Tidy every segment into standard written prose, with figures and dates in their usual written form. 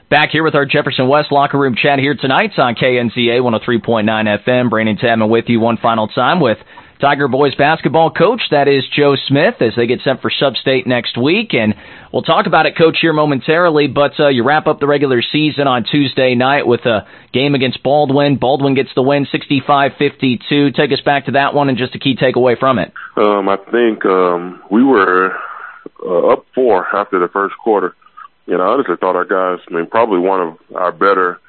Back here with our Jefferson West locker room chat here tonight on KNZA 103.9 FM. Brandon Tapman with you one final time with Tiger Boys basketball coach, that is Joe Smith, as they get sent for Sub-State next week. And we'll talk about it, Coach, here momentarily, but you wrap up the regular season on Tuesday night with a game against Baldwin. Baldwin gets the win 65-52. Take us back to that one and just a key takeaway from it. I think we were up 4 after the first quarter. I honestly thought our guys, probably one of our better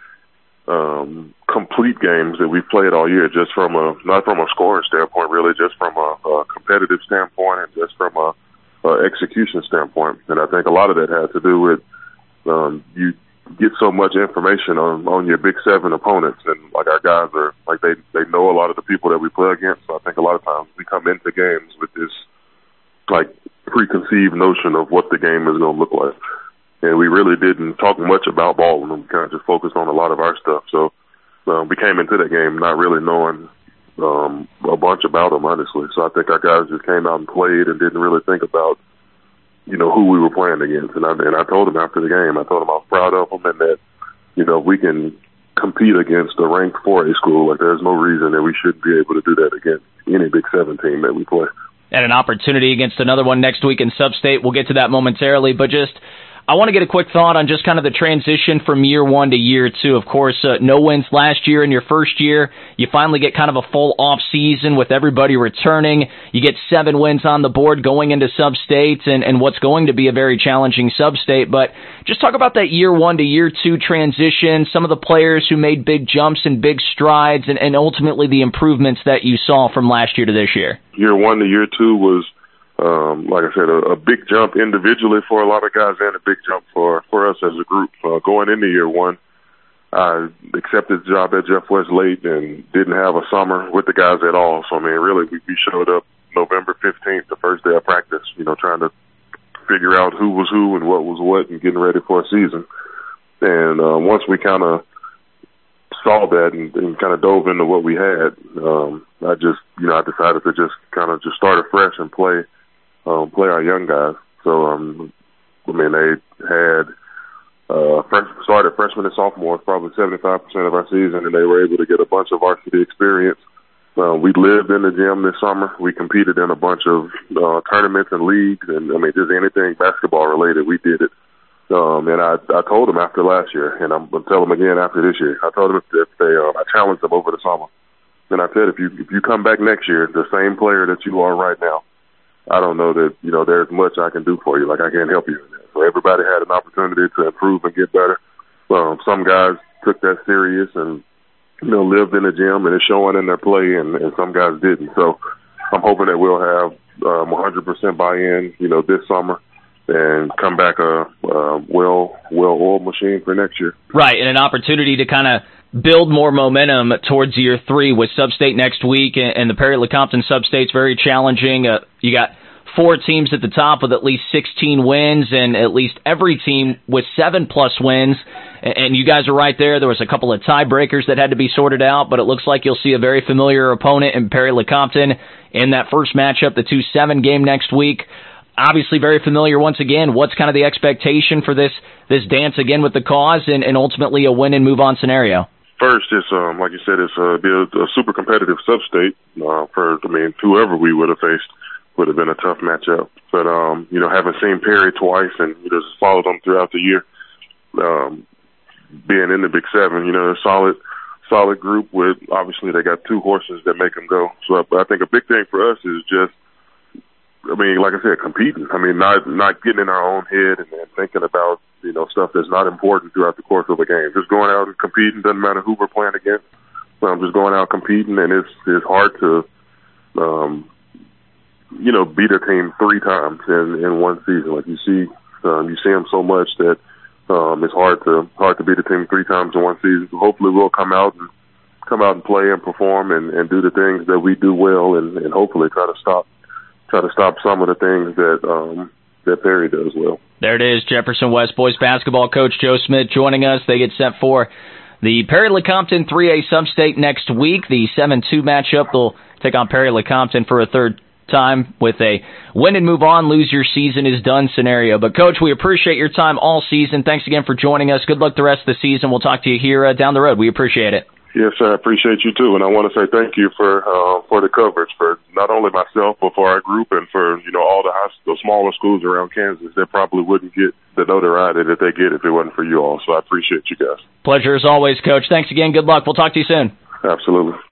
complete games that we've played all year, just from not from a scoring standpoint, really, just from a competitive standpoint and just from a execution standpoint. And I think a lot of that had to do with you get so much information on your Big 7 opponents, and like our guys are like they know a lot of the people that we play against. So I think a lot of times we come into games with this like preconceived notion of what the game is going to look like. And we really didn't talk much about Baldwin. We kind of just focused on a lot of our stuff. So we came into that game not really knowing a bunch about them, honestly. So I think our guys just came out and played and didn't really think about, who we were playing against. And I told them after the game, I told them I was proud of them and that, we can compete against a ranked 4A school. Like, there's no reason that we shouldn't be able to do that against any Big 7 team that we play. And an opportunity against another one next week in Sub-State. We'll get to that momentarily, but I want to get a quick thought on just kind of the transition from year 1 to year 2. Of course, no wins last year in your first year. You finally get kind of a full off season with everybody returning. You get 7 wins on the board going into Sub-State and what's going to be a very challenging Sub-State. But just talk about that year 1 to year 2 transition, some of the players who made big jumps and big strides, and ultimately the improvements that you saw from last year to this year. Year 1 to year 2 was, like I said, a big jump individually for a lot of guys and a big jump for us as a group. Going into year 1, I accepted the job at Jeff West late and didn't have a summer with the guys at all. So, really, we showed up November 15th, the first day of practice, trying to figure out who was who and what was what and getting ready for a season. And once we kind of saw that and kind of dove into what we had, I decided to just kind of start afresh and play our young guys. So, they had started freshmen and sophomores, probably 75% of our season, and they were able to get a bunch of varsity experience. We lived in the gym this summer. We competed in a bunch of tournaments and leagues, and just anything basketball related, we did it. And I told them after last year, and I'm going to tell them again after this year. I told them I challenged them over the summer, and I said, if you come back next year, the same player that you are right now, I don't know that, there's much I can do for you. Like, I can't help you in that. So everybody had an opportunity to improve and get better. Some guys took that serious and, lived in the gym, and it's showing in their play, and some guys didn't. So I'm hoping that we'll have 100% buy-in, this summer, and come back a well-oiled machine for next year. Right, and an opportunity to kind of build more momentum towards year 3 with Sub-State next week, and the Perry-Lecompton Sub-State's very challenging. You got 4 teams at the top with at least 16 wins, and at least every team with 7+ wins. And you guys are right there. There was a couple of tiebreakers that had to be sorted out, but it looks like you'll see a very familiar opponent in Perry-Lecompton in that first matchup, the 2-7 game next week. Obviously very familiar once again. What's kind of the expectation for this dance again with the cause and ultimately a win and move on scenario? First, it's like you said, it's be a super competitive Sub-State. Whoever we would have faced would have been a tough matchup. But having seen Perry twice and just followed them throughout the year, being in the Big 7, a solid group with, obviously they got 2 horses that make them go. So I think a big thing for us is just, like I said, competing. Not getting in our own head and thinking about, stuff that's not important throughout the course of a game. Just going out and competing, doesn't matter who we're playing against. Just going out competing, and it's hard to, beat a team 3 times in one season. Like you see them so much that it's hard to beat a team 3 times in one season. So hopefully we'll come out and play and perform and do the things that we do well, and hopefully try to stop some of the things that Perry does well. There it is, Jefferson West boys basketball coach Joe Smith joining us. They get set for the Perry-Lecompton 3A Sub-State next week. The 7-2 matchup, they'll take on Perry-Lecompton for a third time with a win and move on, lose your season is done scenario. But, Coach, we appreciate your time all season. Thanks again for joining us. Good luck the rest of the season. We'll talk to you here down the road. We appreciate it. Yes, sir. I appreciate you, too. And I want to say thank you for the coverage, for not only myself, but for our group and for, all the smaller schools around Kansas that probably wouldn't get the notoriety that they get if it wasn't for you all. So I appreciate you guys. Pleasure as always, Coach. Thanks again. Good luck. We'll talk to you soon. Absolutely.